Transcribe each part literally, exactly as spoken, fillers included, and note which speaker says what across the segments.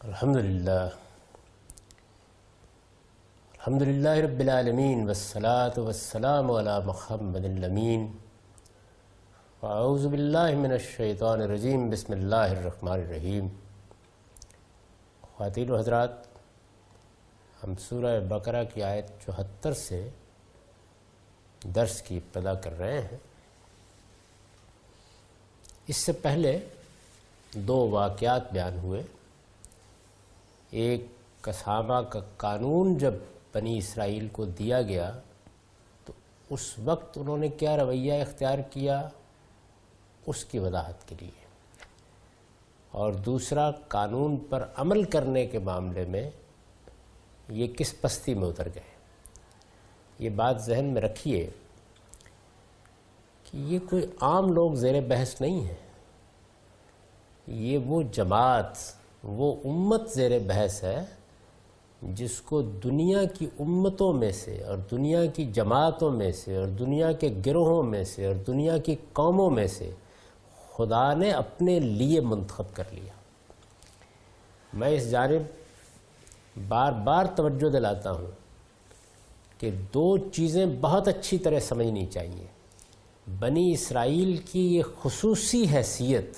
Speaker 1: الحمدللہ الحمدللہ رب العالمین والصلاة والسلام علی محمد الامین واعوذ باللہ من الشیطان الرجیم بسم اللہ الرحمن الرحیم۔ خواتین و حضرات، ہم سورہ بقرہ کی آیت چوہتر سے درس کی ابتدا کر رہے ہیں۔ اس سے پہلے دو واقعات بیان ہوئے۔ ایک قصامہ کا قانون جب بنی اسرائیل کو دیا گیا تو اس وقت انہوں نے کیا رویہ اختیار کیا، اس کی وضاحت کے لیے، اور دوسرا قانون پر عمل کرنے کے معاملے میں یہ کس پستی میں اتر گئے۔ یہ بات ذہن میں رکھیے کہ یہ کوئی عام لوگ زیر بحث نہیں ہیں، یہ وہ جماعت، وہ امت زیر بحث ہے جس کو دنیا کی امتوں میں سے اور دنیا کی جماعتوں میں سے اور دنیا کے گروہوں میں سے اور دنیا کی قوموں میں سے خدا نے اپنے لیے منتخب کر لیا۔ میں اس جانب بار بار توجہ دلاتا ہوں کہ دو چیزیں بہت اچھی طرح سمجھنی چاہیے۔ بنی اسرائیل کی یہ خصوصی حیثیت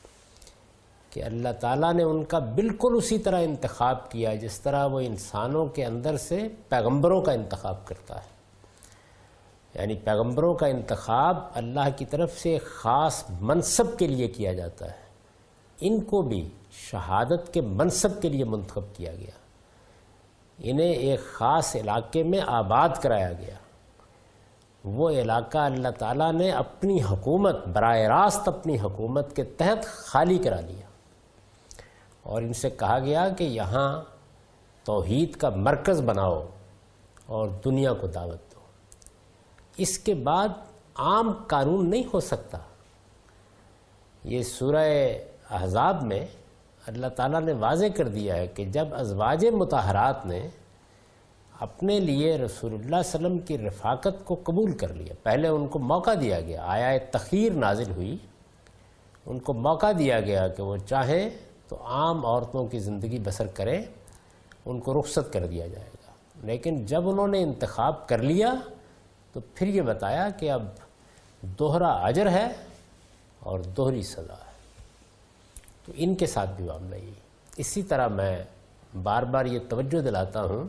Speaker 1: کہ اللہ تعالیٰ نے ان کا بالکل اسی طرح انتخاب کیا جس طرح وہ انسانوں کے اندر سے پیغمبروں کا انتخاب کرتا ہے، یعنی پیغمبروں کا انتخاب اللہ کی طرف سے ایک خاص منصب کے لیے کیا جاتا ہے۔ ان کو بھی شہادت کے منصب کے لیے منتخب کیا گیا، انہیں ایک خاص علاقے میں آباد کرایا گیا۔ وہ علاقہ اللہ تعالیٰ نے اپنی حکومت، براہ راست اپنی حکومت کے تحت خالی کرا لیا، اور ان سے کہا گیا کہ یہاں توحید کا مرکز بناؤ اور دنیا کو دعوت دو۔ اس کے بعد عام قانون نہیں ہو سکتا۔ یہ سورہ احزاب میں اللہ تعالیٰ نے واضح کر دیا ہے کہ جب ازواج مطہرات نے اپنے لیے رسول اللہ صلی اللہ علیہ وسلم کی رفاقت کو قبول کر لیا، پہلے ان کو موقع دیا گیا، آیہ تخیر نازل ہوئی، ان کو موقع دیا گیا کہ وہ چاہیں تو عام عورتوں کی زندگی بسر کریں، ان کو رخصت کر دیا جائے گا۔ لیکن جب انہوں نے انتخاب کر لیا تو پھر یہ بتایا کہ اب دوہرا اجر ہے اور دوہری سزا ہے۔ تو ان کے ساتھ بھی معاملہ یہی۔ اسی طرح میں بار بار یہ توجہ دلاتا ہوں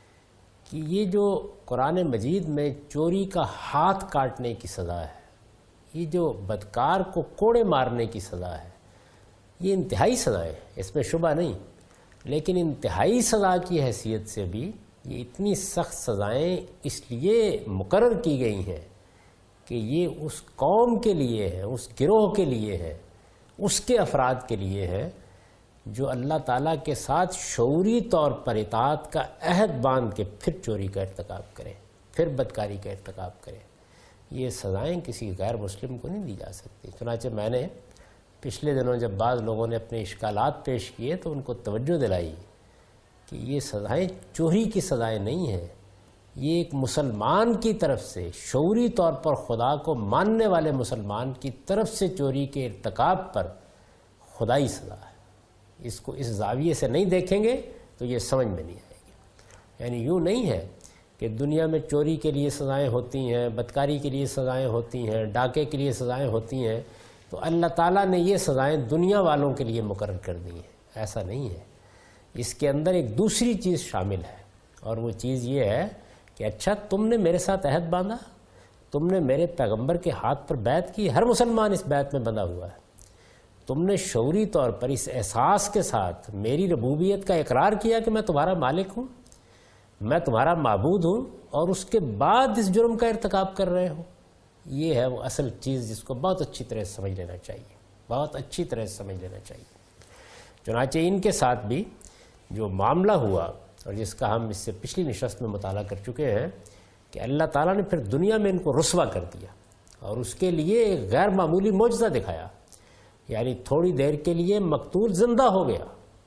Speaker 1: کہ یہ جو قرآن مجید میں چوری کا ہاتھ کاٹنے کی سزا ہے، یہ جو بدکار کو کوڑے مارنے کی سزا ہے، یہ انتہائی سزائیں، اس میں شبہ نہیں، لیکن انتہائی سزا کی حیثیت سے بھی یہ اتنی سخت سزائیں اس لیے مقرر کی گئی ہیں کہ یہ اس قوم کے لیے ہے، اس گروہ کے لیے ہے، اس کے افراد کے لیے ہے جو اللہ تعالیٰ کے ساتھ شعوری طور پر اطاعت کا عہد باندھ کے پھر چوری کا ارتکاب کریں، پھر بدکاری کا ارتکاب کریں۔ یہ سزائیں کسی غیر مسلم کو نہیں دی جا سکتی۔ چنانچہ میں نے پچھلے دنوں جب بعض لوگوں نے اپنے اشکالات پیش کیے تو ان کو توجہ دلائی کہ یہ سزائیں چوری کی سزائیں نہیں ہیں، یہ ایک مسلمان کی طرف سے، شعوری طور پر خدا کو ماننے والے مسلمان کی طرف سے چوری کے ارتکاب پر خدائی سزا ہے۔ اس کو اس زاویے سے نہیں دیکھیں گے تو یہ سمجھ میں نہیں آئے گی۔ یعنی یوں نہیں ہے کہ دنیا میں چوری کے لیے سزائیں ہوتی ہیں، بدکاری کے لیے سزائیں ہوتی ہیں، ڈاکے کے لیے سزائیں ہوتی ہیں تو اللہ تعالیٰ نے یہ سزائیں دنیا والوں کے لیے مقرر کر دی ہیں، ایسا نہیں ہے۔ اس کے اندر ایک دوسری چیز شامل ہے، اور وہ چیز یہ ہے کہ اچھا تم نے میرے ساتھ عہد باندھا، تم نے میرے پیغمبر کے ہاتھ پر بیعت کی، ہر مسلمان اس بیعت میں بندھا ہوا ہے، تم نے شعوری طور پر اس احساس کے ساتھ میری ربوبیت کا اقرار کیا کہ میں تمہارا مالک ہوں، میں تمہارا معبود ہوں، اور اس کے بعد اس جرم کا ارتکاب کر رہے ہو۔ یہ ہے وہ اصل چیز جس کو بہت اچھی طرح سمجھ لینا چاہیے، بہت اچھی طرح سمجھ لینا چاہیے۔ چنانچہ ان کے ساتھ بھی جو معاملہ ہوا، اور جس کا ہم اس سے پچھلی نشست میں مطالعہ کر چکے ہیں، کہ اللہ تعالیٰ نے پھر دنیا میں ان کو رسوا کر دیا اور اس کے لیے ایک غیر معمولی معجزہ دکھایا، یعنی تھوڑی دیر کے لیے مقتول زندہ ہو گیا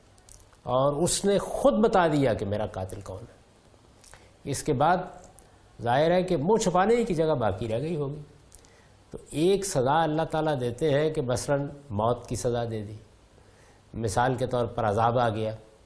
Speaker 1: اور اس نے خود بتا دیا کہ میرا قاتل کون ہے۔ اس کے بعد ظاہر ہے کہ منہ چھپانے کی جگہ باقی رہ گئی ہوگی۔ تو ایک سزا اللہ تعالیٰ دیتے ہیں کہ مثلاً موت کی سزا دے دی، مثال کے طور پر عذاب آ گیا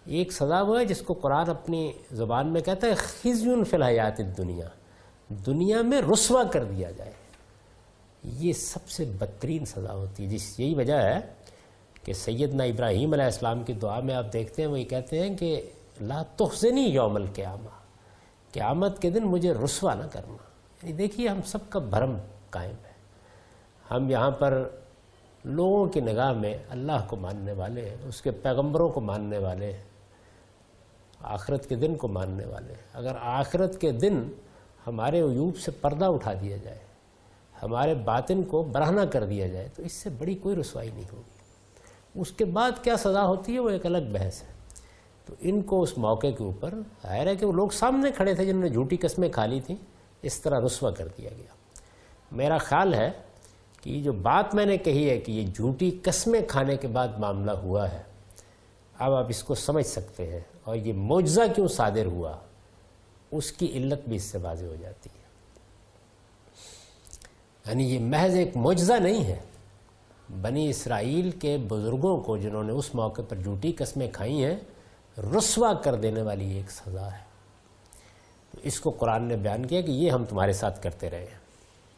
Speaker 1: ایک سزا وہ ہے جس کو قرآن اپنی زبان میں کہتا ہے خزی فی الحیات الدنیا، دنیا میں رسوا کر دیا جائے. یہ سب سے بدترین سزا ہوتی ہے. جس یہی وجہ ہے کہ سیدنا ابراہیم علیہ السلام کی دعا میں آپ دیکھتے ہیں وہ یہ کہتے ہیں کہ لا تخزنی یوم القیامہ، قیامت کے دن مجھے رسوا نہ کرنا. یعنی دیکھیے ہم سب کا بھرم قائم ہے. ہم یہاں پر لوگوں کی نگاہ میں اللہ کو ماننے والے ہیں، اس کے پیغمبروں کو ماننے والے ہیں، آخرت کے دن کو ماننے والے ہیں. اگر آخرت کے دن ہمارے عیوب سے پردہ اٹھا دیا جائے، ہمارے باطن کو برہنہ کر دیا جائے، تو اس سے بڑی کوئی رسوائی نہیں ہوگی. اس کے بعد کیا سزا ہوتی ہے وہ ایک الگ بحث ہے. تو ان کو اس موقع کے اوپر ظاہر ہے کہ وہ لوگ سامنے کھڑے تھے جنہوں نے جھوٹی قسمیں کھا لی تھیں، اس طرح رسوا کر دیا گیا. میرا خیال ہے کہ یہ جو بات میں نے کہی ہے کہ یہ جھوٹی قسمیں کھانے کے بعد معاملہ ہوا ہے، اب آپ اس کو سمجھ سکتے ہیں، اور یہ معجزہ کیوں صادر ہوا اس کی علت بھی اس سے واضح ہو جاتی ہے. یعنی یہ محض ایک معجزہ نہیں ہے، بنی اسرائیل کے بزرگوں کو جنہوں نے اس موقع پر جھوٹی قسمیں کھائی ہیں رسوا کر دینے والی ایک سزا ہے. تو اس کو قرآن نے بیان کیا کہ یہ ہم تمہارے ساتھ کرتے رہے ہیں.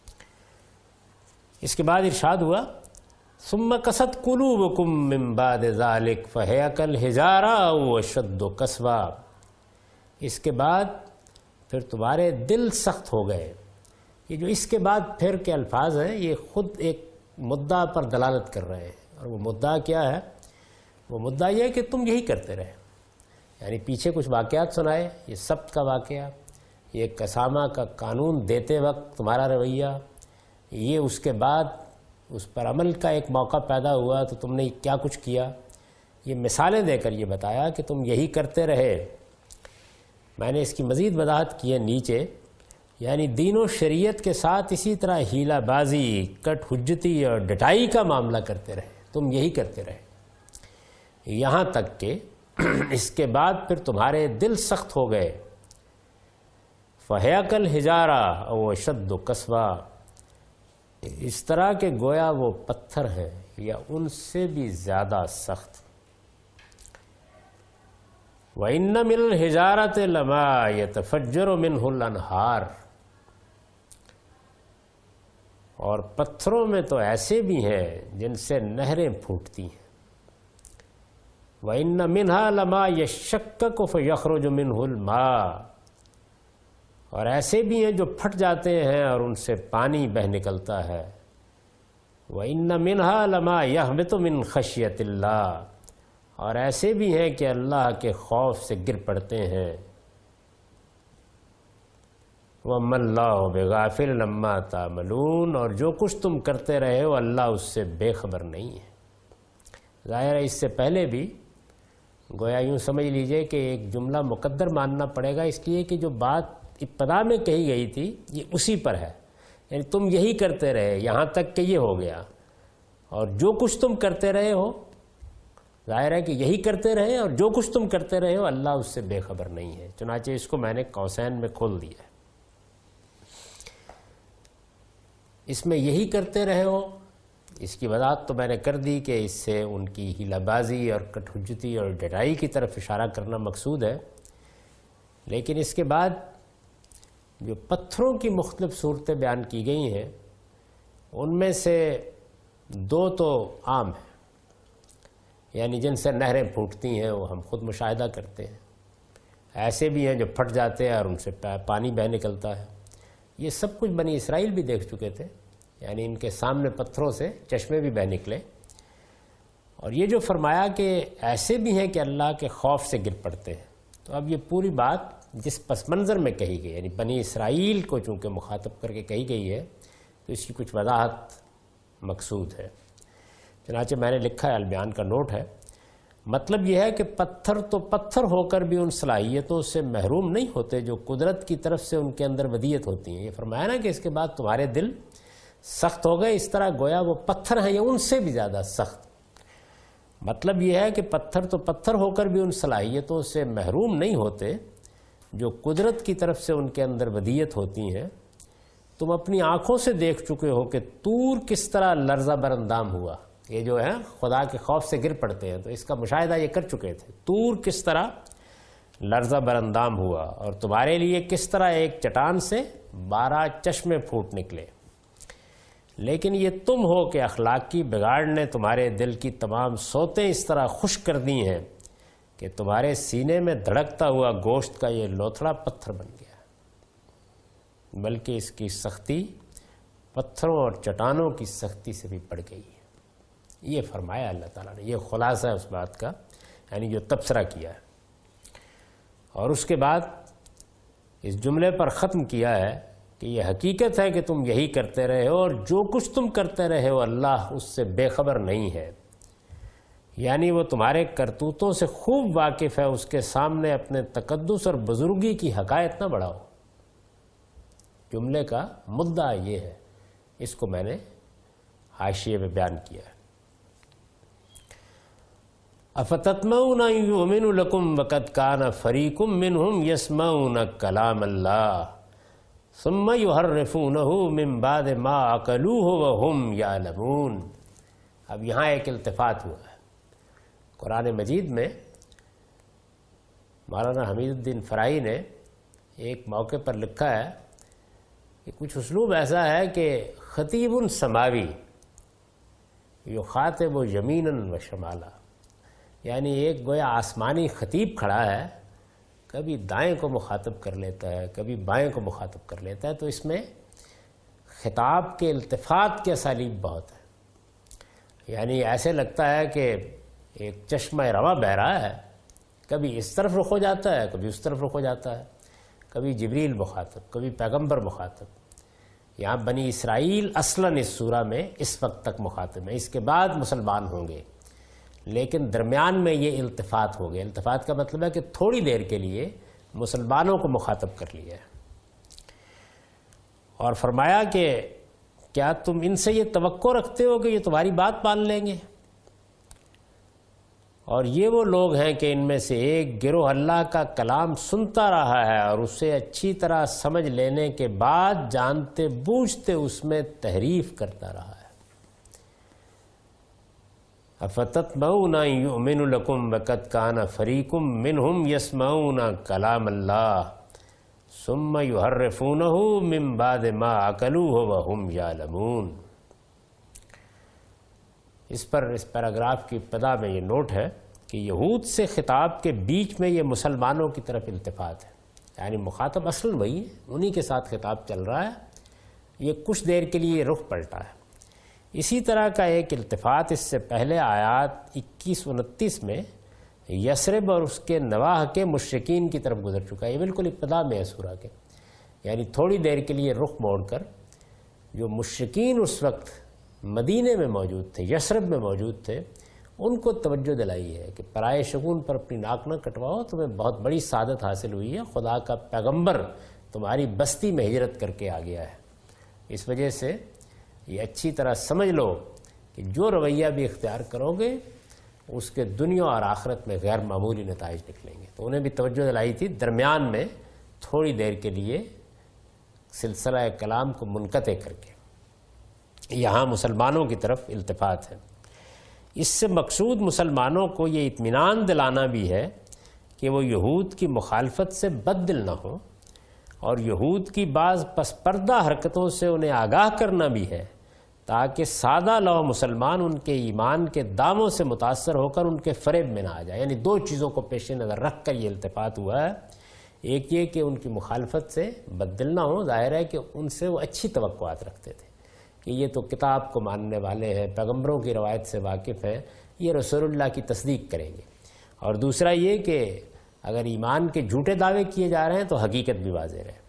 Speaker 1: اس کے بعد ارشاد ہوا ثم قست قلوبکم من بعد ذلک فہی کالحجارہ او اشد قسوہ. اس کے بعد پھر تمہارے دل سخت ہو گئے. یہ جو اس کے بعد پھر کے الفاظ ہیں یہ خود ایک مدعا پر دلالت کر رہے ہیں، اور وہ مدعا کیا ہے؟ وہ مدعا یہ ہے کہ تم یہی کرتے رہے. یعنی پیچھے کچھ واقعات سنائے، یہ سبت کا واقعہ، یہ قسامہ کا قانون دیتے وقت تمہارا رویہ، یہ اس کے بعد اس پر عمل کا ایک موقع پیدا ہوا تو تم نے کیا کچھ کیا. یہ مثالیں دے کر یہ بتایا کہ تم یہی کرتے رہے. میں نے اس کی مزید وضاحت کی ہے نیچے. یعنی دین و شریعت کے ساتھ اسی طرح ہیلہ بازی، کٹ حجتی اور ڈٹائی کا معاملہ کرتے رہے، تم یہی کرتے رہے، یہاں تک کہ اس کے بعد پھر تمہارے دل سخت ہو گئے. فہی کالحجارہ او اشد قسوہ، اس طرح کہ گویا وہ پتھر ہیں یا ان سے بھی زیادہ سخت. وَإِنَّ مِنَ الْحِجَارَةِ لَمَا يَتَفَجَّرُ مِنْهُ الْأَنْهَارُ، اور پتھروں میں تو ایسے بھی ہیں جن سے نہریں پھوٹتی ہیں. وَإِنَّ مِنْهَا لَمَا يَشَّقَّقُ فَيَخْرُجُ مِنْهُ الْمَاءُ، اور ایسے بھی ہیں جو پھٹ جاتے ہیں اور ان سے پانی بہہ نکلتا ہے. وَإِنَّ مِنْهَا لَمَا يَهْبِطُ مِنْ خَشْيَةِ اللَّهِ، اور ایسے بھی ہیں کہ اللہ کے خوف سے گر پڑتے ہیں. وَمَا اللَّهُ بِغَافِلٍ عَمَّا تَعْمَلُونَ، اور جو کچھ تم کرتے رہے ہو اللہ اس سے بے خبر نہیں ہے. ظاہر ہے اس سے پہلے بھی گویا یوں سمجھ لیجئے کہ ایک جملہ مقدر ماننا پڑے گا، اس لیے کہ جو بات ابتدا میں کہی گئی تھی یہ اسی پر ہے. یعنی تم یہی کرتے رہے یہاں تک کہ یہ ہو گیا، اور جو کچھ تم کرتے رہے ہو ظاہر ہے کہ یہی کرتے رہے، اور جو کچھ تم کرتے رہے ہو اللہ اس سے بے خبر نہیں ہے. چنانچہ اس کو میں نے قوسین میں کھول دیا ہے. اس میں یہی کرتے رہے ہو، اس کی وضاحت تو میں نے کر دی کہ اس سے ان کی ہیلہ بازی اور کٹ حجتی اور ڈٹائی کی طرف اشارہ کرنا مقصود ہے. لیکن اس کے بعد جو پتھروں کی مختلف صورتیں بیان کی گئی ہیں ان میں سے دو تو عام ہیں، یعنی جن سے نہریں پھوٹتی ہیں وہ ہم خود مشاہدہ کرتے ہیں. ایسے بھی ہیں جو پھٹ جاتے ہیں اور ان سے پانی بہہ نکلتا ہے. یہ سب کچھ بنی اسرائیل بھی دیکھ چکے تھے، یعنی ان کے سامنے پتھروں سے چشمے بھی بہہ نکلے. اور یہ جو فرمایا کہ ایسے بھی ہیں کہ اللہ کے خوف سے گر پڑتے ہیں، تو اب یہ پوری بات جس پس منظر میں کہی گئی، یعنی بنی اسرائیل کو چونکہ مخاطب کر کے کہی گئی ہے تو اس کی کچھ وضاحت مقصود ہے. چنانچہ میں نے لکھا ہے، البیان کا نوٹ ہے، مطلب یہ ہے کہ پتھر تو پتھر ہو کر بھی ان صلاحیتوں سے محروم نہیں ہوتے جو قدرت کی طرف سے ان کے اندر ودیت ہوتی ہیں. یہ فرمایا نا کہ اس کے بعد تمہارے دل سخت ہو گئے، اس طرح گویا وہ پتھر ہیں یا ان سے بھی زیادہ سخت. مطلب یہ ہے کہ پتھر تو پتھر ہو کر بھی ان صلاحیتوں سے محروم نہیں ہوتے جو قدرت کی طرف سے ان کے اندر ودیت ہوتی ہیں. تم اپنی آنکھوں سے دیکھ چکے ہو کہ طور کس طرح لرزہ بر اندام ہوا. یہ جو ہے خدا کے خوف سے گر پڑتے ہیں، تو اس کا مشاہدہ یہ کر چکے تھے۔ طور کس طرح لرزہ براندام ہوا اور تمہارے لیے کس طرح ایک چٹان سے بارہ چشمے پھوٹ نکلے، لیکن یہ تم ہو کہ اخلاقی بگاڑ نے تمہارے دل کی تمام سوتیں اس طرح خشک کر دی ہیں کہ تمہارے سینے میں دھڑکتا ہوا گوشت کا یہ لوتھڑا پتھر بن گیا، بلکہ اس کی سختی پتھروں اور چٹانوں کی سختی سے بھی بڑھ گئی ہے۔ یہ فرمایا اللہ تعالیٰ نے، یہ خلاصہ ہے اس بات کا، یعنی جو تبصرہ کیا ہے۔ اور اس کے بعد اس جملے پر ختم کیا ہے کہ یہ حقیقت ہے کہ تم یہی کرتے رہے ہو اور جو کچھ تم کرتے رہے ہو اللہ اس سے بے خبر نہیں ہے، یعنی وہ تمہارے کرتوتوں سے خوب واقف ہے، اس کے سامنے اپنے تقدس اور بزرگی کی حقائق نہ بڑھاؤ۔ جملے کا مدعا یہ ہے، اس کو میں نے حاشیے میں بیان کیا ہے۔ افتطمعون ان یؤمنوا لکم وقد کان فریق منہم یسمعون کلام اللہ ثم یحرفونہ من بعد ما عقلوہ وہم یعلمون۔ اب یہاں ایک التفات ہوا ہے قرآن مجید میں۔ مولانا حمید الدین فرائی نے ایک موقع پر لکھا ہے کہ کچھ اسلوب ایسا ہے کہ خطیب سماوی یخاطب یمینا و شمالا، یعنی ایک گویا آسمانی خطیب کھڑا ہے، کبھی دائیں کو مخاطب کر لیتا ہے، کبھی بائیں کو مخاطب کر لیتا ہے، تو اس میں خطاب کے التفات کے اسالیب بہت ہے، یعنی ایسے لگتا ہے کہ ایک چشمہ رواں بہہ رہا ہے، کبھی اس طرف رخ ہو جاتا ہے، کبھی اس طرف رخ ہو جاتا ہے، کبھی جبریل مخاطب، کبھی پیغمبر مخاطب۔ یہاں بنی اسرائیل اصلاً اس سورہ میں اس وقت تک مخاطب ہیں، اس کے بعد مسلمان ہوں گے، لیکن درمیان میں یہ التفات ہو گئے۔ التفات کا مطلب ہے کہ تھوڑی دیر کے لیے مسلمانوں کو مخاطب کر لیا ہے، اور فرمایا کہ کیا تم ان سے یہ توقع رکھتے ہو کہ یہ تمہاری بات مان لیں گے؟ اور یہ وہ لوگ ہیں کہ ان میں سے ایک گروہ اللہ کا کلام سنتا رہا ہے اور اسے اچھی طرح سمجھ لینے کے بعد جانتے بوجھتے اس میں تحریف کرتا رہا ہے۔ افتطمعون ان یؤمنوا لکم وقد کان فریق منہم یسمعون کلام اللہ ثم یحرفونہ من بعد ما عقلوہ وہم یعلمون۔ اس پر اس پیراگراف کی ابتدا میں یہ نوٹ ہے کہ یہود سے خطاب کے بیچ میں یہ مسلمانوں کی طرف التفات ہے، یعنی مخاطب اصل وہی ہے، انہی کے ساتھ خطاب چل رہا ہے، یہ کچھ دیر کے لیے رخ پلٹا ہے۔ اسی طرح کا ایک التفات اس سے پہلے آیات اکیس انتیس میں یثرب اور اس کے نواح کے مشرکین کی طرف گزر چکا ہے، یہ بالکل ابتدا میں ہے سورہ کے، یعنی تھوڑی دیر کے لیے رخ موڑ کر جو مشرکین اس وقت مدینے میں موجود تھے، یثرب میں موجود تھے، ان کو توجہ دلائی ہے کہ پرائے شگون پر اپنی ناک نہ کٹواؤ، تمہیں بہت بڑی سعادت حاصل ہوئی ہے، خدا کا پیغمبر تمہاری بستی میں ہجرت کر کے آ گیا ہے۔ اس وجہ سے یہ اچھی طرح سمجھ لو کہ جو رویہ بھی اختیار کرو گے اس کے دنیا اور آخرت میں غیر معمولی نتائج نکلیں گے۔ تو انہیں بھی توجہ دلائی تھی، درمیان میں تھوڑی دیر کے لیے سلسلہ کلام کو منقطع کر کے یہاں مسلمانوں کی طرف التفات ہے۔ اس سے مقصود مسلمانوں کو یہ اطمینان دلانا بھی ہے کہ وہ یہود کی مخالفت سے بد دل نہ ہوں، اور یہود کی بعض پس پردہ حرکتوں سے انہیں آگاہ کرنا بھی ہے، تاکہ سادہ لو مسلمان ان کے ایمان کے داموں سے متاثر ہو کر ان کے فریب میں نہ آ جائے۔ یعنی دو چیزوں کو پیش نظر رکھ کر یہ التفات ہوا ہے، ایک یہ کہ ان کی مخالفت سے بد دل نہ ہوں، ظاہر ہے کہ ان سے وہ اچھی توقعات رکھتے تھے کہ یہ تو کتاب کو ماننے والے ہیں، پیغمبروں کی روایت سے واقف ہیں، یہ رسول اللہ کی تصدیق کریں گے، اور دوسرا یہ کہ اگر ایمان کے جھوٹے دعوے کیے جا رہے ہیں تو حقیقت بھی واضح رہے۔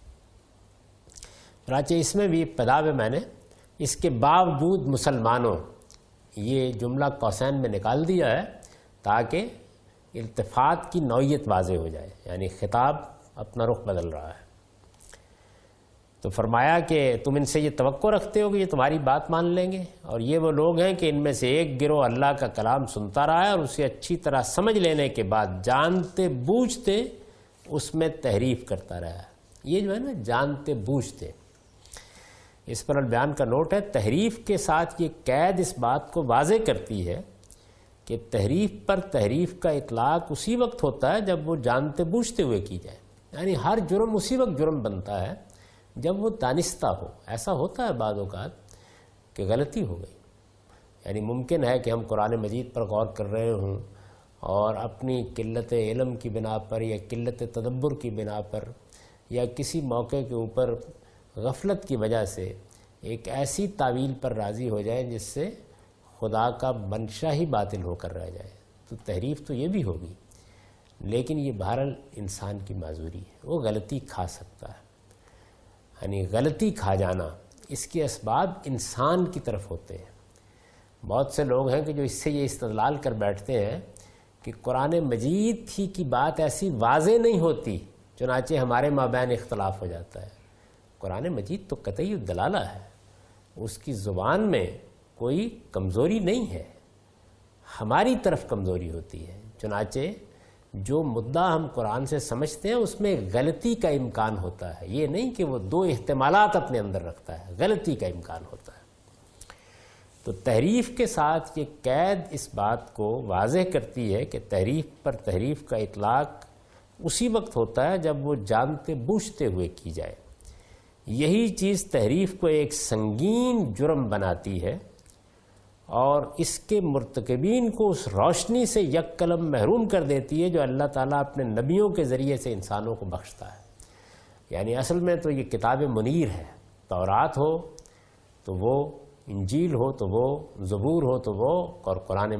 Speaker 1: چنانچہ اس میں بھی ابتدا میں میں نے اس کے باوجود مسلمانوں یہ جملہ قوسین میں نکال دیا ہے تاکہ التفات کی نوعیت واضح ہو جائے، یعنی خطاب اپنا رخ بدل رہا ہے۔ تو فرمایا کہ تم ان سے یہ توقع رکھتے ہو کہ یہ تمہاری بات مان لیں گے، اور یہ وہ لوگ ہیں کہ ان میں سے ایک گروہ اللہ کا کلام سنتا رہا ہے اور اسے اچھی طرح سمجھ لینے کے بعد جانتے بوجھتے اس میں تحریف کرتا رہا ہے۔ یہ جو ہے نا جانتے بوجھتے، اس پر البیان کا نوٹ ہے، تحریف کے ساتھ یہ قید اس بات کو واضح کرتی ہے کہ تحریف پر تحریف کا اطلاق اسی وقت ہوتا ہے جب وہ جانتے بوجھتے ہوئے کی جائے، یعنی ہر جرم اسی وقت جرم بنتا ہے جب وہ دانستہ ہو۔ ایسا ہوتا ہے بعض اوقات کہ غلطی ہو گئی، یعنی ممکن ہے کہ ہم قرآن مجید پر غور کر رہے ہوں اور اپنی قلت علم کی بنا پر یا قلت تدبر کی بنا پر یا کسی موقع کے اوپر غفلت کی وجہ سے ایک ایسی تعویل پر راضی ہو جائیں جس سے خدا کا منشا ہی باطل ہو کر رہ جائے، تو تحریف تو یہ بھی ہوگی۔ لیکن یہ بہرحال انسان کی معذوری ہے، وہ غلطی کھا سکتا ہے، یعنی غلطی کھا جانا اس کے اسباب انسان کی طرف ہوتے ہیں۔ بہت سے لوگ ہیں کہ جو اس سے یہ استدلال کر بیٹھتے ہیں کہ قرآن مجید ہی کی بات ایسی واضح نہیں ہوتی چنانچہ ہمارے مابین اختلاف ہو جاتا ہے۔ قرآن مجید تو قطعی الدلالہ ہے، اس کی زبان میں کوئی کمزوری نہیں ہے، ہماری طرف کمزوری ہوتی ہے۔ چنانچہ جو مدعا ہم قرآن سے سمجھتے ہیں اس میں غلطی کا امکان ہوتا ہے، یہ نہیں کہ وہ دو احتمالات اپنے اندر رکھتا ہے، غلطی کا امکان ہوتا ہے۔ تو تحریف کے ساتھ یہ قید اس بات کو واضح کرتی ہے کہ تحریف پر تحریف کا اطلاق اسی وقت ہوتا ہے جب وہ جانتے بوجھتے ہوئے کی جائے۔ یہی چیز تحریف کو ایک سنگین جرم بناتی ہے اور اس کے مرتکبین کو اس روشنی سے یک قلم محروم کر دیتی ہے جو اللہ تعالیٰ اپنے نبیوں کے ذریعے سے انسانوں کو بخشتا ہے۔ یعنی اصل میں تو یہ کتاب منیر ہے، تورات ہو تو وہ، انجیل ہو تو وہ، زبور ہو تو وہ، اور قرآن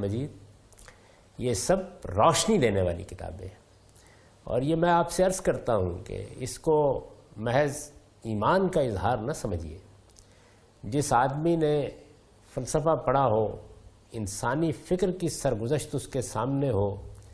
Speaker 1: مجید، یہ سب روشنی دینے والی کتابیں ہیں۔ اور یہ میں آپ سے عرض کرتا ہوں کہ اس کو محض ایمان کا اظہار نہ سمجھیے۔ جس آدمی نے فلسفہ پڑھا ہو، انسانی فکر کی سرگزشت اس کے سامنے ہو،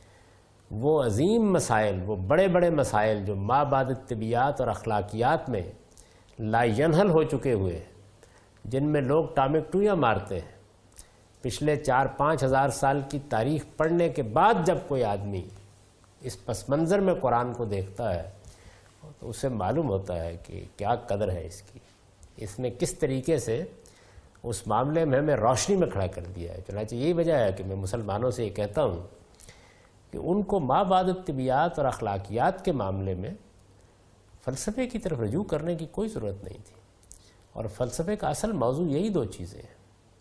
Speaker 1: وہ عظیم مسائل، وہ بڑے بڑے مسائل جو ما بعد الطبیعیات اور اخلاقیات میں لا ینحل ہو چکے ہوئے ہیں، جن میں لوگ ٹامک ٹویاں مارتے ہیں، پچھلے چار پانچ ہزار سال کی تاریخ پڑھنے کے بعد جب کوئی آدمی اس پس منظر میں قرآن کو دیکھتا ہے تو اسے معلوم ہوتا ہے کہ کیا قدر ہے اس کی، اس نے کس طریقے سے اس معاملے میں ہمیں روشنی میں کھڑا کر دیا ہے۔ چنانچہ یہی وجہ ہے کہ میں مسلمانوں سے یہ کہتا ہوں کہ ان کو ما بعد الطبیعیات اور اخلاقیات کے معاملے میں فلسفے کی طرف رجوع کرنے کی کوئی ضرورت نہیں تھی، اور فلسفے کا اصل موضوع یہی دو چیزیں ہیں۔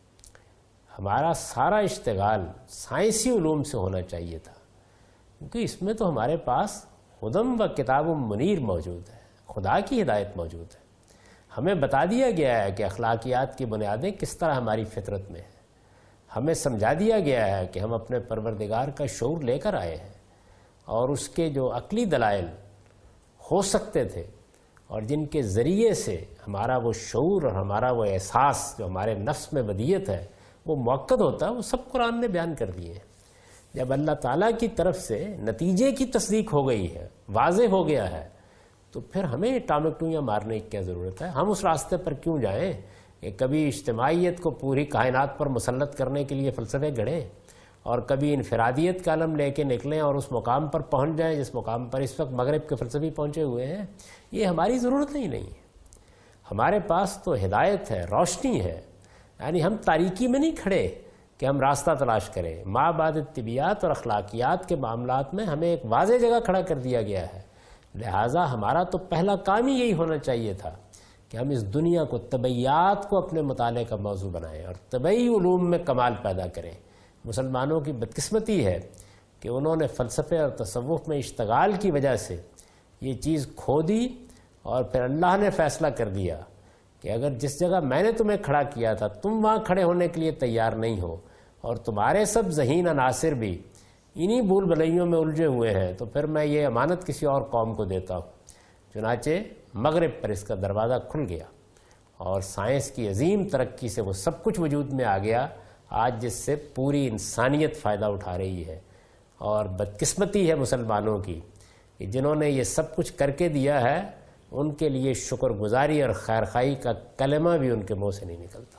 Speaker 1: ہمارا سارا اشتغال سائنسی علوم سے ہونا چاہیے تھا، کیونکہ اس میں تو ہمارے پاس ہدم و کتاب منیر موجود ہے، خدا کی ہدایت موجود ہے۔ ہمیں بتا دیا گیا ہے کہ اخلاقیات کی بنیادیں کس طرح ہماری فطرت میں ہیں، ہمیں سمجھا دیا گیا ہے کہ ہم اپنے پروردگار کا شعور لے کر آئے ہیں، اور اس کے جو عقلی دلائل ہو سکتے تھے اور جن کے ذریعے سے ہمارا وہ شعور اور ہمارا وہ احساس جو ہمارے نفس میں ودیت ہے وہ موقت ہوتا ہے، وہ سب قرآن نے بیان کر دیے ہیں۔ جب اللہ تعالیٰ کی طرف سے نتیجے کی تصدیق ہو گئی ہے، واضح ہو گیا ہے، تو پھر ہمیں ٹامک ٹوئیاں مارنے کی کیا ضرورت ہے؟ ہم اس راستے پر کیوں جائیں کہ کبھی اجتماعیت کو پوری کائنات پر مسلط کرنے کے لیے فلسفے گڑھیں، اور کبھی انفرادیت کا علم لے کے نکلیں اور اس مقام پر پہنچ جائیں جس مقام پر اس وقت مغرب کے فلسفی پہنچے ہوئے ہیں۔ یہ ہماری ضرورت ہی نہیں ہے۔ ہمارے پاس تو ہدایت ہے، روشنی ہے، یعنی ہم تاریکی میں نہیں کھڑے کہ ہم راستہ تلاش کریں۔ ما بعد الطبیعیات اور اخلاقیات کے معاملات میں ہمیں ایک واضح جگہ کھڑا کر دیا گیا ہے، لہٰذا ہمارا تو پہلا کام ہی یہی ہونا چاہیے تھا کہ ہم اس دنیا کو، طبعیات کو اپنے مطالعے کا موضوع بنائیں اور طبعی علوم میں کمال پیدا کریں۔ مسلمانوں کی بدقسمتی ہے کہ انہوں نے فلسفے اور تصوف میں اشتغال کی وجہ سے یہ چیز کھو دی، اور پھر اللہ نے فیصلہ کر دیا کہ اگر جس جگہ میں نے تمہیں کھڑا کیا تھا تم وہاں کھڑے ہونے کے لیے تیار نہیں ہو، اور تمہارے سب ذہین عناصر بھی انہی بھول بھلائیوں میں الجھے ہوئے ہیں، تو پھر میں یہ امانت کسی اور قوم کو دیتا ہوں۔ چنانچہ مغرب پر اس کا دروازہ کھل گیا، اور سائنس کی عظیم ترقی سے وہ سب کچھ وجود میں آ گیا آج، جس سے پوری انسانیت فائدہ اٹھا رہی ہے۔ اور بدقسمتی ہے مسلمانوں کی کہ جنہوں نے یہ سب کچھ کر کے دیا ہے، ان کے لیے شکر گزاری اور خیرخواہی کا کلمہ بھی ان کے منہ سے نہیں نکلتا۔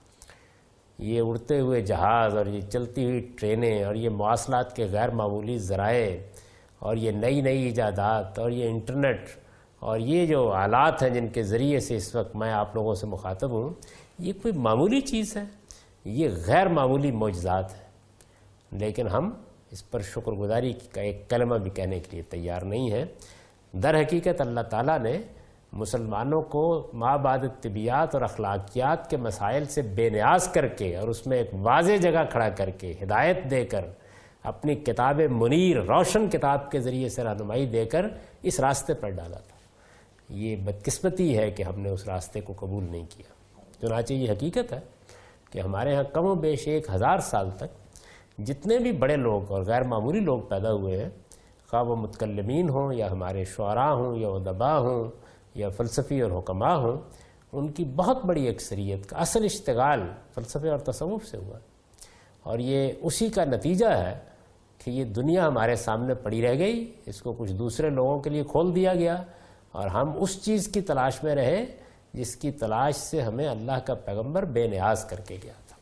Speaker 1: یہ اڑتے ہوئے جہاز اور یہ چلتی ہوئی ٹرینیں اور یہ مواصلات کے غیر معمولی ذرائع اور یہ نئی نئی ایجادات اور یہ انٹرنیٹ اور یہ جو آلات ہیں جن کے ذریعے سے اس وقت میں آپ لوگوں سے مخاطب ہوں، یہ کوئی معمولی چیز ہے، یہ غیر معمولی معجزات ہے، لیکن ہم اس پر شکر گزاری کا ایک کلمہ بھی کہنے کے لیے تیار نہیں ہیں۔ در حقیقت اللہ تعالیٰ نے مسلمانوں کو مابعد طبیعیات اور اخلاقیات کے مسائل سے بے نیاز کر کے اور اس میں ایک واضح جگہ کھڑا کر کے ہدایت دے کر اپنی کتاب منیر روشن کتاب کے ذریعے سے رہنمائی دے کر اس راستے پر ڈالا تھا۔ یہ بدقسمتی ہے کہ ہم نے اس راستے کو قبول نہیں کیا۔ چنانچہ یہ حقیقت ہے کہ ہمارے ہاں کم و بیش ایک ہزار سال تک جتنے بھی بڑے لوگ اور غیر معمولی لوگ پیدا ہوئے ہیں، خواہ وہ متکلمین ہوں یا ہمارے شعراء ہوں یا ادباء ہوں یا فلسفی اور حکماء ہوں، ان کی بہت بڑی اکثریت کا اصل اشتغال فلسفے اور تصوف سے ہوا، اور یہ اسی کا نتیجہ ہے کہ یہ دنیا ہمارے سامنے پڑی رہ گئی، اس کو کچھ دوسرے لوگوں کے لیے کھول دیا گیا اور ہم اس چیز کی تلاش میں رہے جس کی تلاش سے ہمیں اللہ کا پیغمبر بے نیاز کر کے گیا تھا۔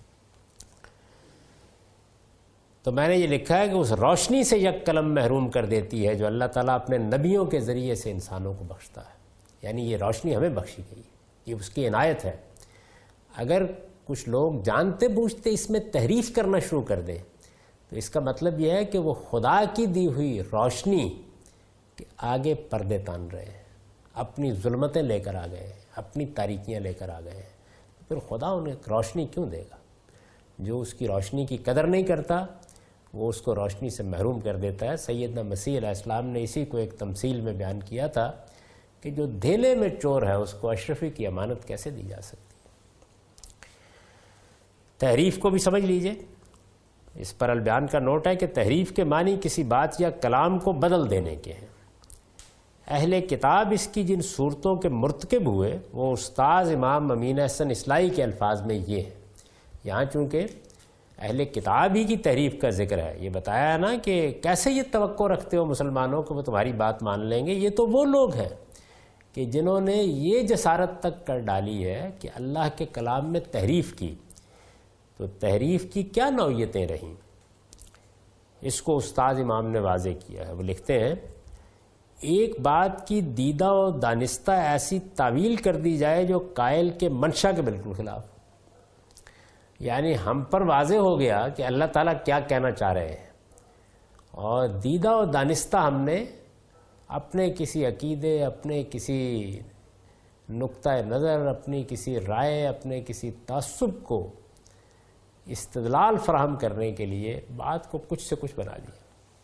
Speaker 1: تو میں نے یہ لکھا ہے کہ اس روشنی سے یک قلم محروم کر دیتی ہے جو اللہ تعالیٰ اپنے نبیوں کے ذریعے سے انسانوں کو بخشتا ہے، یعنی یہ روشنی ہمیں بخشی گئی، یہ اس کی عنایت ہے۔ اگر کچھ لوگ جانتے بوجھتے اس میں تحریف کرنا شروع کر دیں تو اس کا مطلب یہ ہے کہ وہ خدا کی دی ہوئی روشنی کے آگے پردے تان رہے ہیں، اپنی ظلمتیں لے کر آ گئے ہیں، اپنی تاریکیاں لے کر آ گئے ہیں، پھر خدا انہیں روشنی کیوں دے گا؟ جو اس کی روشنی کی قدر نہیں کرتا وہ اس کو روشنی سے محروم کر دیتا ہے۔ سیدنا مسیح علیہ السلام نے اسی کو ایک تمثیل میں بیان کیا تھا کہ جو دھیلے میں چور ہے اس کو اشرفی کی امانت کیسے دی جا سکتی ہے۔ تحریف کو بھی سمجھ لیجئے، اس پر البیان کا نوٹ ہے کہ تحریف کے معنی کسی بات یا کلام کو بدل دینے کے ہیں۔ اہل کتاب اس کی جن صورتوں کے مرتکب ہوئے وہ استاذ امام امین احسن اصلاحی کے الفاظ میں یہ ہے۔ یہاں چونکہ اہل کتاب ہی کی تحریف کا ذکر ہے، یہ بتایا ہے نا کہ کیسے یہ توقع رکھتے ہو مسلمانوں کو وہ تمہاری بات مان لیں گے۔ یہ تو وہ لوگ ہیں کہ جنہوں نے یہ جسارت تک کر ڈالی ہے کہ اللہ کے کلام میں تحریف کی۔ تو تحریف کی کیا نوعیتیں رہیں، اس کو استاد امام نے واضح کیا ہے۔ وہ لکھتے ہیں، ایک بات کی دیدہ و دانستہ ایسی تعویل کر دی جائے جو قائل کے منشا کے بالکل خلاف، یعنی ہم پر واضح ہو گیا کہ اللہ تعالیٰ کیا کہنا چاہ رہے ہیں، اور دیدہ و دانستہ ہم نے اپنے کسی عقیدے، اپنے کسی نقطہ نظر، اپنی کسی رائے، اپنے کسی تعصب کو استدلال فراہم کرنے کے لیے بات کو کچھ سے کچھ بنا دیا۔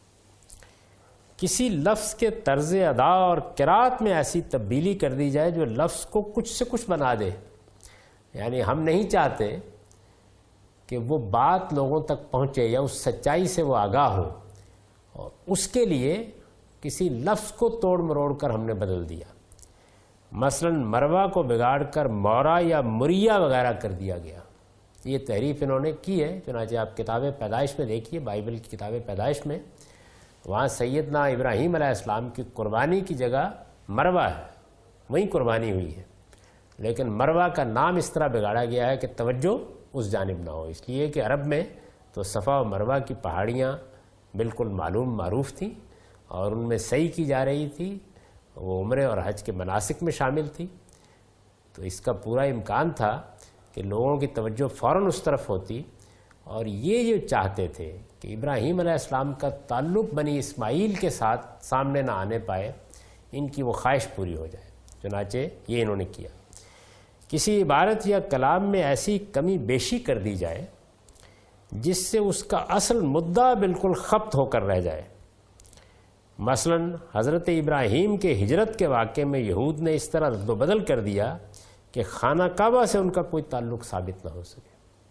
Speaker 1: کسی لفظ کے طرز ادا اور قرات میں ایسی تبدیلی کر دی جائے جو لفظ کو کچھ سے کچھ بنا دے، یعنی ہم نہیں چاہتے کہ وہ بات لوگوں تک پہنچے یا اس سچائی سے وہ آگاہ ہو، اور اس کے لیے کسی لفظ کو توڑ مروڑ کر ہم نے بدل دیا۔ مثلا مروا کو بگاڑ کر مورا یا مریا وغیرہ کر دیا گیا۔ یہ تحریف انہوں نے کی ہے۔ چنانچہ آپ کتاب پیدائش میں دیکھیے، بائبل کی کتاب پیدائش میں، وہاں سیدنا ابراہیم علیہ السلام کی قربانی کی جگہ مروا ہے، وہیں قربانی ہوئی ہے، لیکن مروا کا نام اس طرح بگاڑا گیا ہے کہ توجہ اس جانب نہ ہو، اس لیے کہ عرب میں تو صفا و مروہ کی پہاڑیاں بالکل معلوم معروف تھیں اور ان میں سعی کی جا رہی تھی، وہ عمرے اور حج کے مناسک میں شامل تھی، تو اس کا پورا امکان تھا کہ لوگوں کی توجہ فوراً اس طرف ہوتی، اور یہ جو چاہتے تھے کہ ابراہیم علیہ السلام کا تعلق بنی اسماعیل کے ساتھ سامنے نہ آنے پائے، ان کی وہ خواہش پوری ہو جائے، چنانچہ یہ انہوں نے کیا۔ کسی عبارت یا کلام میں ایسی کمی بیشی کر دی جائے جس سے اس کا اصل مدعا بالکل خبت ہو کر رہ جائے۔ مثلا حضرت ابراہیم کے ہجرت کے واقعے میں یہود نے اس طرح رد و بدل کر دیا کہ خانہ کعبہ سے ان کا کوئی تعلق ثابت نہ ہو سکے۔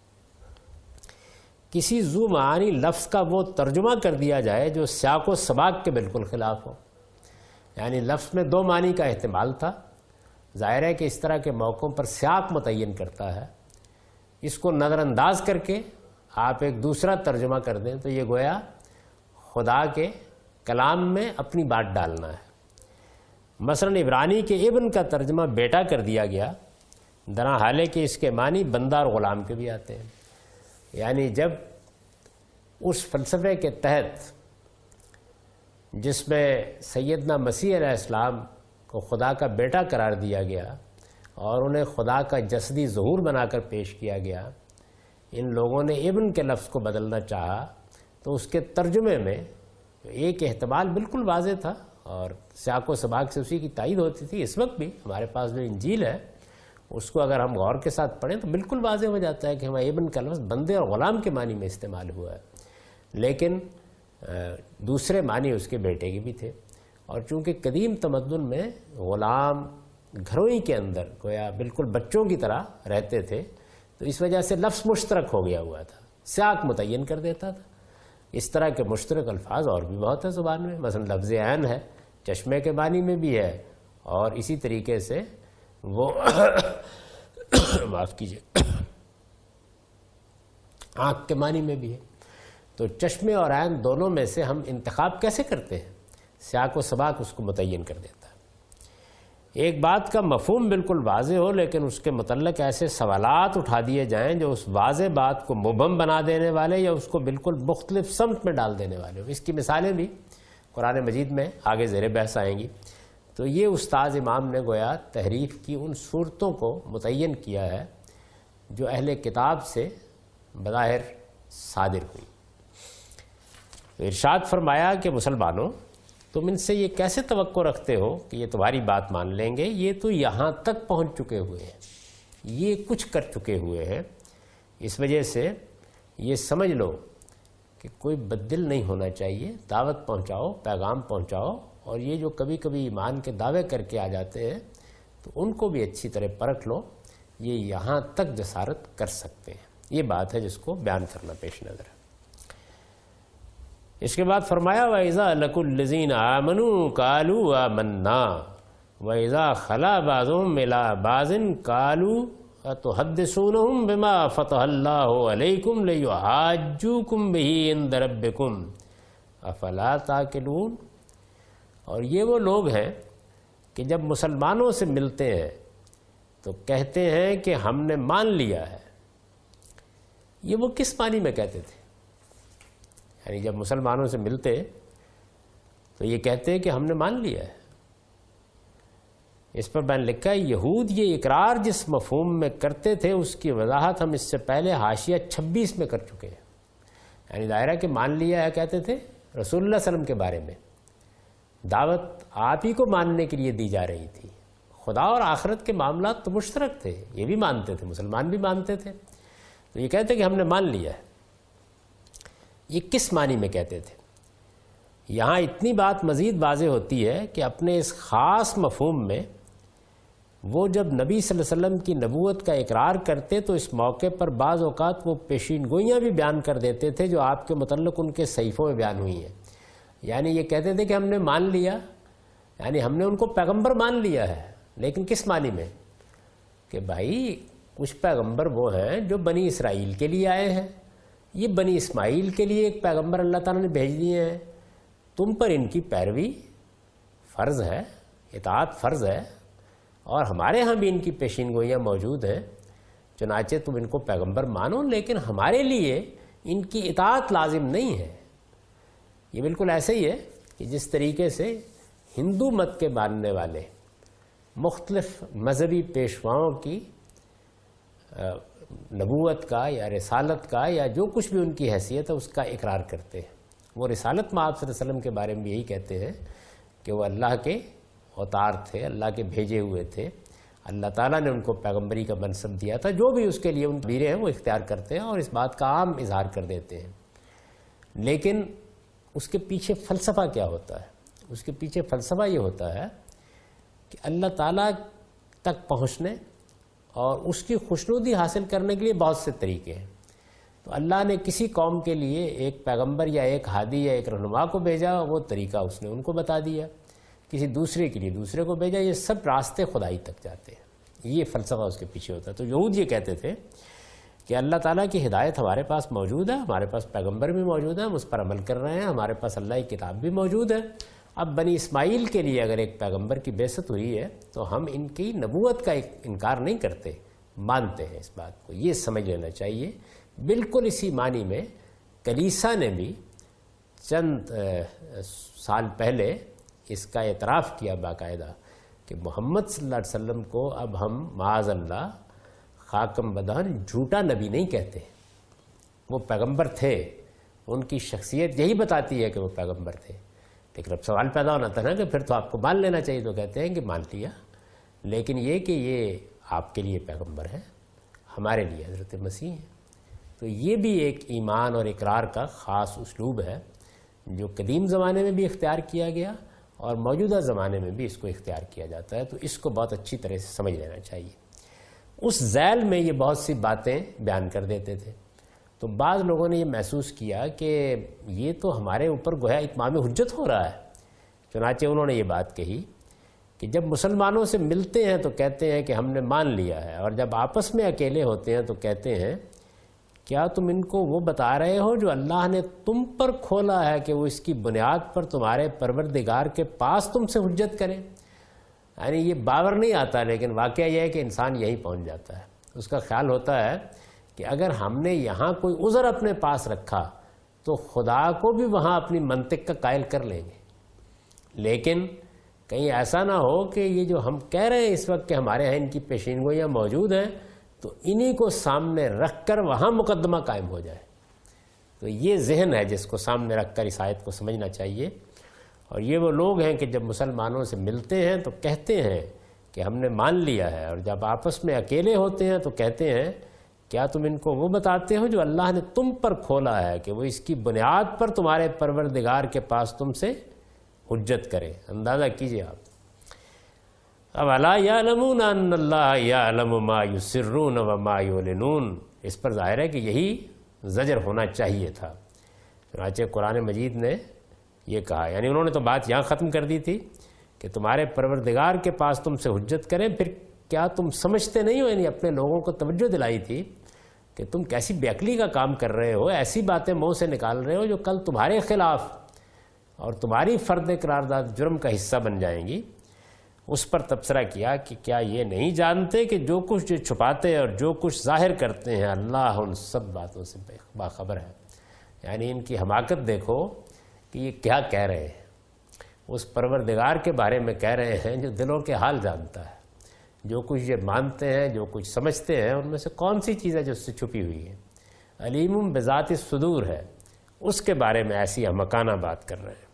Speaker 1: کسی ذو معانی لفظ کا وہ ترجمہ کر دیا جائے جو سیاق و سباق کے بالکل خلاف ہو، یعنی لفظ میں دو معنی کا احتمال تھا، ظاہر ہے کہ اس طرح کے موقعوں پر سیاق متعین کرتا ہے، اس کو نظر انداز کر کے آپ ایک دوسرا ترجمہ کر دیں تو یہ گویا خدا کے کلام میں اپنی بات ڈالنا ہے۔ مثلا عبرانی کے ابن کا ترجمہ بیٹا کر دیا گیا، درا حالے کہ اس کے معنی بندہ اور غلام کے بھی آتے ہیں، یعنی جب اس فلسفے کے تحت جس میں سیدنا مسیح علیہ السلام کو خدا کا بیٹا قرار دیا گیا اور انہیں خدا کا جسدی ظہور بنا کر پیش کیا گیا، ان لوگوں نے ابن کے لفظ کو بدلنا چاہا تو اس کے ترجمے میں ایک احتمال بالکل واضح تھا اور سیاق و سباق سے اسی کی تائید ہوتی تھی۔ اس وقت بھی ہمارے پاس جو انجیل ہے اس کو اگر ہم غور کے ساتھ پڑھیں تو بالکل واضح ہو جاتا ہے کہ ہمارا ابن کا لفظ بندے اور غلام کے معنی میں استعمال ہوا ہے، لیکن دوسرے معنی اس کے بیٹے کے بھی تھے۔ اور چونکہ قدیم تمدن میں غلام گھروں ہی کے اندر گویا بالکل بچوں کی طرح رہتے تھے، تو اس وجہ سے لفظ مشترک ہو گیا ہوا تھا، سیاق متعین کر دیتا تھا۔ اس طرح کے مشترک الفاظ اور بھی بہت ہے زبان میں، مثلا لفظ عین ہے، چشمے کے معنی میں بھی ہے، اور اسی طریقے سے وہ معاف کیجیے آنکھ کے معنی میں بھی ہے۔ تو چشمے اور عین دونوں میں سے ہم انتخاب کیسے کرتے ہیں؟ سیاق و سباق اس کو متعین کر دیتا ہے۔ ایک بات کا مفہوم بالکل واضح ہو لیکن اس کے متعلق ایسے سوالات اٹھا دیے جائیں جو اس واضح بات کو مبہم بنا دینے والے یا اس کو بالکل مختلف سمت میں ڈال دینے والے ہو۔ اس کی مثالیں بھی قرآن مجید میں آگے زیر بحث آئیں گی۔ تو یہ استاذ امام نے گویا تحریف کی ان صورتوں کو متعین کیا ہے جو اہل کتاب سے بظاہر صادر ہوئی۔ ارشاد فرمایا کہ مسلمانوں، تم ان سے یہ کیسے توقع رکھتے ہو کہ یہ تمہاری بات مان لیں گے؟ یہ تو یہاں تک پہنچ چکے ہوئے ہیں، یہ کچھ کر چکے ہوئے ہیں، اس وجہ سے یہ سمجھ لو کہ کوئی بددل نہیں ہونا چاہیے، دعوت پہنچاؤ، پیغام پہنچاؤ، اور یہ جو کبھی کبھی ایمان کے دعوے کر کے آ جاتے ہیں تو ان کو بھی اچھی طرح پرکھ لو، یہ یہاں تک جسارت کر سکتے ہیں۔ یہ بات ہے جس کو بیان کرنا پیش نظر ہے۔ اس کے بعد فرمایا وَإِذَا لَقُوا الَّذِينَ آمَنُوا قَالُوا آمَنَّا وَإِذَا خَلَا بَعْضُهُمْ إِلَىٰ بَعْضٍ قَالُوا أَتُحَدِّثُونَهُم بِمَا فَتَحَ اللَّهُ عَلَيْكُمْ لِيُحَاجُّوكُم بِهِ عِندَ رَبِّكُمْ أَفَلَا تَعْقِلُونَ۔ اور یہ وہ لوگ ہیں کہ جب مسلمانوں سے ملتے ہیں تو کہتے ہیں کہ ہم نے مان لیا ہے۔ یہ وہ کس معنی میں کہتے تھے؟ یعنی جب مسلمانوں سے ملتے تو یہ کہتے ہیں کہ ہم نے مان لیا ہے۔ اس پر میں نے لکھا ہے یہود یہ اقرار جس مفہوم میں کرتے تھے اس کی وضاحت ہم اس سے پہلے حاشیہ چھبیس میں کر چکے ہیں۔ یعنی دائرہ کہ مان لیا ہے کہتے تھے رسول اللہ صلی اللہ علیہ وسلم کے بارے میں، دعوت آپ ہی کو ماننے کے لیے دی جا رہی تھی۔ خدا اور آخرت کے معاملات تو مشترک تھے، یہ بھی مانتے تھے، مسلمان بھی مانتے تھے، تو یہ کہتے کہ ہم نے مان لیا ہے۔ یہ کس معنی میں کہتے تھے؟ یہاں اتنی بات مزید واضح ہوتی ہے کہ اپنے اس خاص مفہوم میں وہ جب نبی صلی اللہ علیہ وسلم کی نبوت کا اقرار کرتے تو اس موقع پر بعض اوقات وہ پیشین گوئیاں بھی بیان کر دیتے تھے جو آپ کے متعلق ان کے صحیفوں میں بیان ہوئی ہیں۔ یعنی یہ کہتے تھے کہ ہم نے مان لیا، یعنی ہم نے ان کو پیغمبر مان لیا ہے، لیکن کس معنی میں؟ کہ بھائی کچھ پیغمبر وہ ہیں جو بنی اسرائیل کے لیے آئے ہیں، یہ بنی اسماعیل کے لیے ایک پیغمبر اللہ تعالیٰ نے بھیج دیے ہیں، تم پر ان کی پیروی فرض ہے، اطاعت فرض ہے، اور ہمارے ہاں بھی ان کی پیشین گوئیاں موجود ہیں، چنانچہ تم ان کو پیغمبر مانو، لیکن ہمارے لیے ان کی اطاعت لازم نہیں ہے۔ یہ بالکل ایسے ہی ہے کہ جس طریقے سے ہندو مت کے ماننے والے مختلف مذہبی پیشواؤں کی نبوت کا یا رسالت کا یا جو کچھ بھی ان کی حیثیت ہے اس کا اقرار کرتے ہیں۔ وہ رسالت میں آپ صلی اللہ علیہ وسلم کے بارے میں یہی کہتے ہیں کہ وہ اللہ کے اوتار تھے، اللہ کے بھیجے ہوئے تھے، اللہ تعالیٰ نے ان کو پیغمبری کا منصب دیا تھا، جو بھی اس کے لیے ان بیرے ہیں وہ اختیار کرتے ہیں اور اس بات کا عام اظہار کر دیتے ہیں۔ لیکن اس کے پیچھے فلسفہ کیا ہوتا ہے؟ اس کے پیچھے فلسفہ یہ ہوتا ہے کہ اللہ تعالیٰ تک پہنچنے اور اس کی خوشنودی حاصل کرنے کے لیے بہت سے طریقے ہیں۔ تو اللہ نے کسی قوم کے لیے ایک پیغمبر یا ایک ہادی یا ایک رہنما کو بھیجا، وہ طریقہ اس نے ان کو بتا دیا، کسی دوسرے کے لیے دوسرے کو بھیجا، یہ سب راستے خدائی تک جاتے ہیں۔ یہ فلسفہ اس کے پیچھے ہوتا ہے۔ تو یہود یہ کہتے تھے کہ اللہ تعالیٰ کی ہدایت ہمارے پاس موجود ہے، ہمارے پاس پیغمبر بھی موجود ہے، ہم اس پر عمل کر رہے ہیں، ہمارے پاس اللہ کی کتاب بھی موجود ہے۔ اب بنی اسماعیل کے لیے اگر ایک پیغمبر کی بعثت ہوئی ہے تو ہم ان کی نبوت کا انکار نہیں کرتے، مانتے ہیں اس بات کو۔ یہ سمجھ لینا چاہیے۔ بالکل اسی معنی میں کلیسا نے بھی چند سال پہلے اس کا اعتراف کیا باقاعدہ کہ محمد صلی اللہ علیہ وسلم کو اب ہم معاذ اللہ خاکم بدہن جھوٹا نبی نہیں کہتے. وہ پیغمبر تھے، ان کی شخصیت یہی بتاتی ہے کہ وہ پیغمبر تھے. لیکن اب سوال پیدا ہونا تھا نا کہ پھر تو آپ کو مان لینا چاہیے. تو کہتے ہیں کہ مان لیا، لیکن یہ کہ یہ آپ کے لیے پیغمبر ہے، ہمارے لیے حضرت مسیح ہے. تو یہ بھی ایک ایمان اور اقرار کا خاص اسلوب ہے جو قدیم زمانے میں بھی اختیار کیا گیا اور موجودہ زمانے میں بھی اس کو اختیار کیا جاتا ہے. تو اس کو بہت اچھی طرح سے سمجھ لینا چاہیے. اس ذیل میں یہ بہت سی باتیں بیان کر دیتے تھے. تو بعض لوگوں نے یہ محسوس کیا کہ یہ تو ہمارے اوپر گویا اتمام حجت ہو رہا ہے. چنانچہ انہوں نے یہ بات کہی کہ جب مسلمانوں سے ملتے ہیں تو کہتے ہیں کہ ہم نے مان لیا ہے، اور جب آپس میں اکیلے ہوتے ہیں تو کہتے ہیں کیا تم ان کو وہ بتا رہے ہو جو اللہ نے تم پر کھولا ہے کہ وہ اس کی بنیاد پر تمہارے پروردگار کے پاس تم سے حجت کریں. یعنی یہ باور نہیں آتا، لیکن واقعہ یہ ہے کہ انسان یہی پہنچ جاتا ہے. اس کا خیال ہوتا ہے کہ اگر ہم نے یہاں کوئی عذر اپنے پاس رکھا تو خدا کو بھی وہاں اپنی منطق کا قائل کر لیں گے. لیکن کہیں ایسا نہ ہو کہ یہ جو ہم کہہ رہے ہیں اس وقت کہ ہمارے ہاں ان کی پیشینگوئیاں موجود ہیں تو انہی کو سامنے رکھ کر وہاں مقدمہ قائم ہو جائے. تو یہ ذہن ہے جس کو سامنے رکھ کر اس آیت کو سمجھنا چاہیے. اور یہ وہ لوگ ہیں کہ جب مسلمانوں سے ملتے ہیں تو کہتے ہیں کہ ہم نے مان لیا ہے، اور جب آپس میں اکیلے ہوتے ہیں تو کہتے ہیں کیا تم ان کو وہ بتاتے ہو جو اللہ نے تم پر کھولا ہے کہ وہ اس کی بنیاد پر تمہارے پروردگار کے پاس تم سے حجت کرے. اندازہ کیجئے آپ. اب الا یعلمون ان اللہ یعلم ما یسرون وما یعلنون، اس پر ظاہر ہے کہ یہی زجر ہونا چاہیے تھا. چنانچہ قرآن مجید نے یہ کہا، یعنی انہوں نے تو بات یہاں ختم کر دی تھی کہ تمہارے پروردگار کے پاس تم سے حجت کریں، پھر کیا تم سمجھتے نہیں ہو؟ یعنی اپنے لوگوں کو توجہ دلائی تھی کہ تم کیسی بے عقلی کا کام کر رہے ہو، ایسی باتیں منہ سے نکال رہے ہو جو کل تمہارے خلاف اور تمہاری فرد قرارداد جرم کا حصہ بن جائیں گی. اس پر تبصرہ کیا کہ کیا یہ نہیں جانتے کہ جو کچھ جو چھپاتے اور جو کچھ ظاہر کرتے ہیں اللہ ان سب باتوں سے باخبر ہے. یعنی ان کی حماقت دیکھو کہ یہ کیا کہہ رہے ہیں. اس پروردگار کے بارے میں کہہ رہے ہیں جو دلوں کے حال جانتا ہے. جو کچھ یہ مانتے ہیں، جو کچھ سمجھتے ہیں، ان میں سے کون سی چیز ہے جو اس سے چھپی ہوئی ہے. علیم بذات الصدور ہے، اس کے بارے میں ایسی احمقانہ بات کر رہے ہیں.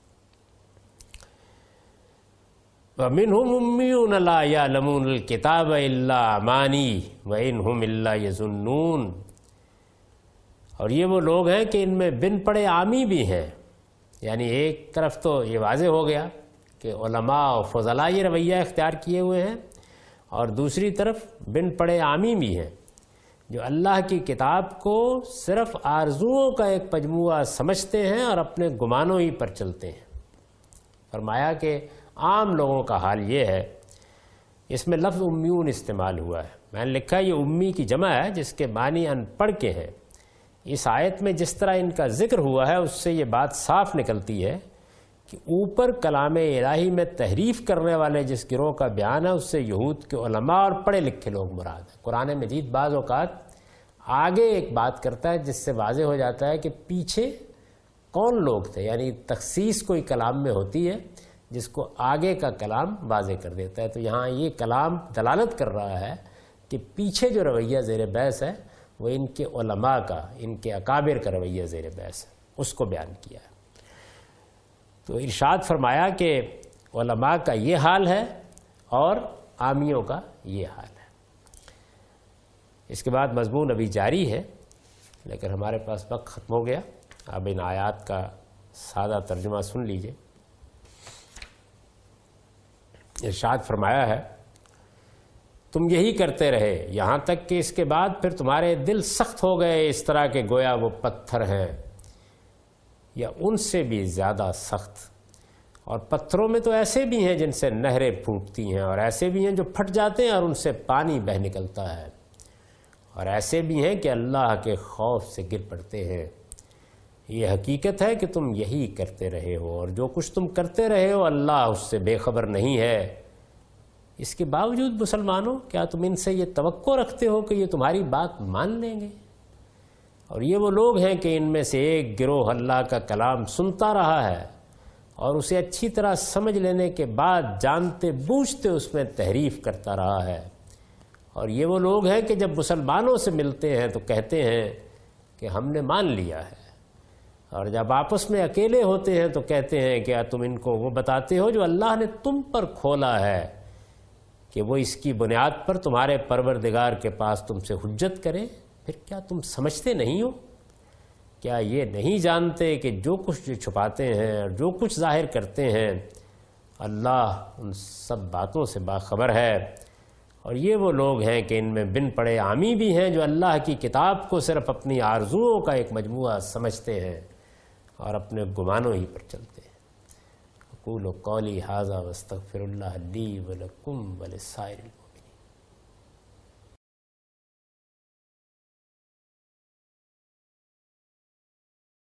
Speaker 1: وَمِنْهُمْ أُمِّيُّونَ لَا يَعْلَمُونَ الْكِتَابَ إِلَّا أَمَانِيَّ وَإِنْهُمْ إِلَّا يَظُنُّونَ. اور یہ وہ لوگ ہیں کہ ان میں بن پڑے عامی بھی ہیں. یعنی ایک طرف تو یہ واضح ہو گیا کہ علماء و فضلاء یہ رویہ اختیار کیے ہوئے ہیں، اور دوسری طرف بن پڑے عامی بھی ہیں جو اللہ کی کتاب کو صرف آرزوؤں کا ایک مجموعہ سمجھتے ہیں اور اپنے گمانوں ہی پر چلتے ہیں. فرمایا کہ عام لوگوں کا حال یہ ہے. اس میں لفظ امیون استعمال ہوا ہے. میں نے لکھا یہ امی کی جمع ہے جس کے معنی ان پڑھ کے ہیں. اس آیت میں جس طرح ان کا ذکر ہوا ہے اس سے یہ بات صاف نکلتی ہے کہ اوپر کلام الہی میں تحریف کرنے والے جس گروہ کا بیان ہے اس سے یہود کے علماء اور پڑھے لکھے لوگ مراد ہیں. قرآن مجید بعض اوقات آگے ایک بات کرتا ہے جس سے واضح ہو جاتا ہے کہ پیچھے کون لوگ تھے. یعنی تخصیص کوئی کلام میں ہوتی ہے جس کو آگے کا کلام واضح کر دیتا ہے. تو یہاں یہ کلام دلالت کر رہا ہے کہ پیچھے جو رویہ زیر بحث ہے وہ ان کے علماء کا، ان کے اکابر کا رویہ زیر بحث ہے، اس کو بیان کیا ہے. تو ارشاد فرمایا کہ علماء کا یہ حال ہے اور عامیوں کا یہ حال ہے. اس کے بعد مضمون ابھی جاری ہے لیکن ہمارے پاس وقت ختم ہو گیا. اب ان آیات کا سادہ ترجمہ سن لیجئے. ارشاد فرمایا ہے تم یہی کرتے رہے یہاں تک کہ اس کے بعد پھر تمہارے دل سخت ہو گئے اس طرح کہ گویا وہ پتھر ہیں یا ان سے بھی زیادہ سخت. اور پتھروں میں تو ایسے بھی ہیں جن سے نہریں پھوٹتی ہیں، اور ایسے بھی ہیں جو پھٹ جاتے ہیں اور ان سے پانی بہہ نکلتا ہے، اور ایسے بھی ہیں کہ اللہ کے خوف سے گر پڑتے ہیں. یہ حقیقت ہے کہ تم یہی کرتے رہے ہو اور جو کچھ تم کرتے رہے ہو اللہ اس سے بے خبر نہیں ہے. اس کے باوجود مسلمانوں کیا تم ان سے یہ توقع رکھتے ہو کہ یہ تمہاری بات مان لیں گے؟ اور یہ وہ لوگ ہیں کہ ان میں سے ایک گروہ اللہ کا کلام سنتا رہا ہے اور اسے اچھی طرح سمجھ لینے کے بعد جانتے بوجھتے اس میں تحریف کرتا رہا ہے۔ اور یہ وہ لوگ ہیں کہ جب مسلمانوں سے ملتے ہیں تو کہتے ہیں کہ ہم نے مان لیا ہے، اور جب آپس میں اکیلے ہوتے ہیں تو کہتے ہیں کہ تم ان کو وہ بتاتے ہو جو اللہ نے تم پر کھولا ہے کہ وہ اس کی بنیاد پر تمہارے پروردگار کے پاس تم سے حجت کرے۔ پھر کیا تم سمجھتے نہیں ہو؟ کیا یہ نہیں جانتے کہ جو کچھ جو چھپاتے ہیں اور جو کچھ ظاہر کرتے ہیں اللہ ان سب باتوں سے باخبر ہے؟ اور یہ وہ لوگ ہیں کہ ان میں بن پڑے عامی بھی ہیں جو اللہ کی کتاب کو صرف اپنی آرزوؤں کا ایک مجموعہ سمجھتے ہیں اور اپنے گمانوں ہی پر چلتے ہیں۔ اقول قولی ھذا واستغفر اللہ لی ولکم ولسائر